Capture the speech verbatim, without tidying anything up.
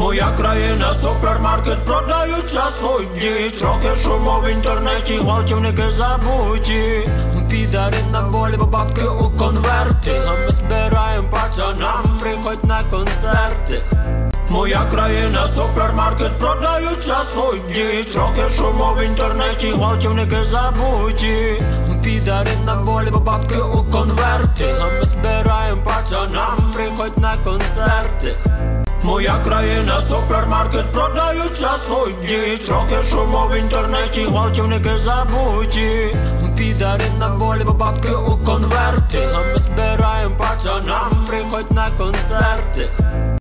Моя країна, супермаркет, продаються судді. Трохи шуму в інтернеті, гвалтівники забуті. Підари на волі, бо бабки у конверти. А ми збираєм пацанам, приходь на концерти. Моя країна, супермаркет, продаються судді. Трохи шуму в інтернеті, гвалтівники забуті. Підари на волі, бо бабки у конверти. А ми збираєм пацанам, приходь на концерти. Моя країна, супермаркет, продаються судді. Трохи шуму в інтернеті, гвалтівники забуті. Підари на волі, бо бабки у конверти. А ми збираєм пацанам, приходь на концерти.